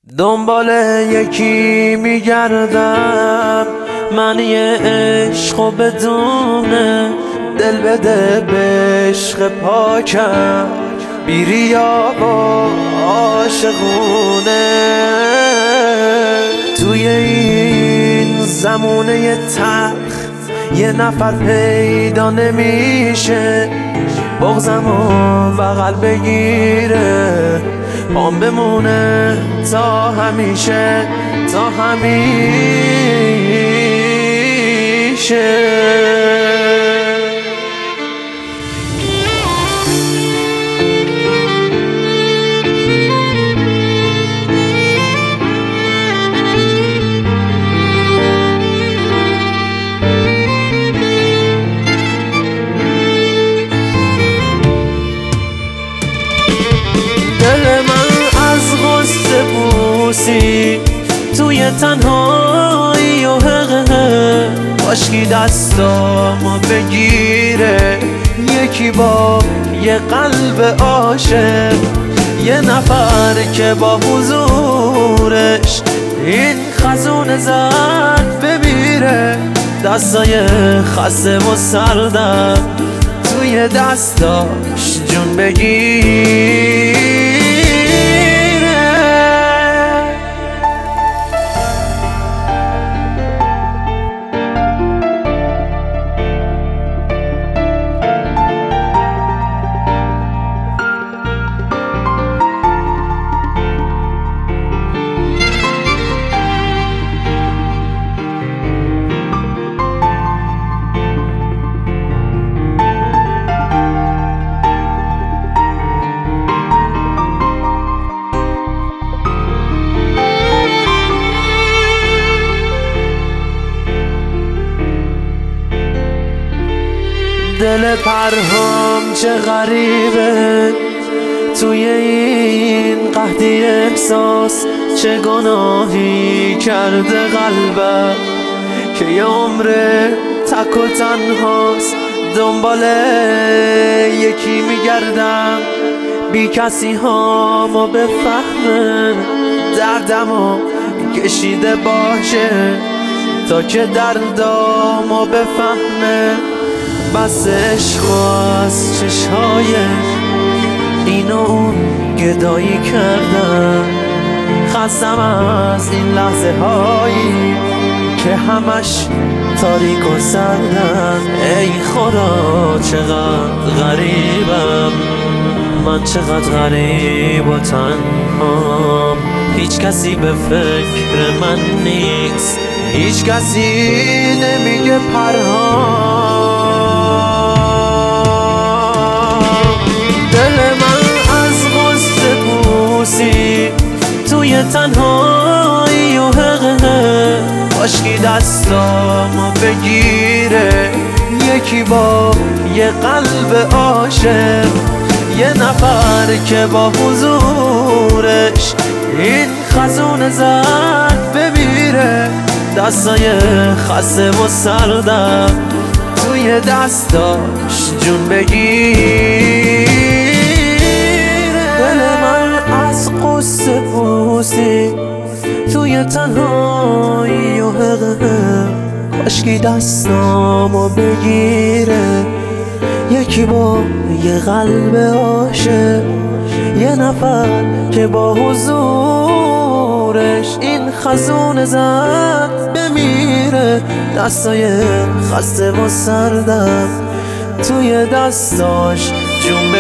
دنبال یکی میگردم، من یه عشقو بدونه دل بده به عشق پاکم، بی ریا و عاشقونه. توی این زمونه تلخ یه نفر پیدا نمیشه، بغضمو بغل بگیره، پام بمونه تا همیشه، تا همیشه. توی تنهایی و حقه کاشکی دستامو بگیره، یکی با یه قلب عاشق، یه نفر که با حضورش این خزون زد بمیره. دستای خسته و سردم توی دستاش جون بگیره. دل پرهام چه غریبه توی این قحطی احساس، چه گناهی کرده قلبم که یه عمره تک و تنهاست. دنبال یکی میگردم بی کسی هامو بفهمه، دردمو کشیده باشه تا که دردامو بفهمه. بس عشق از چشایش اینو اون گدایی کردم، خستم از این لحظه هایی که همش تاریک و سردن. ای خدا چقدر غریبم من، چقدر غریب و تنهام، هیچ کسی به فکر من نیست، هیچ کسی نمیگه پرهام. دل من از غصه بوسی توی تنهایی و حقه کاشکی دستامو بگیره، یکی با یه قلب عاشق، یه نفر که با حضورش این خزون زد بمیره. دستای خسته و سردم توی دستاش جون بگیره. دل من از قصه بوسی توی تنهایی و حقه کاشکی دستامو بگیره، یکی با یه قلب عاشق، یه نفر که با حضورش این خزون زد بمیره. دستای خسته و سردم توی دستاش جون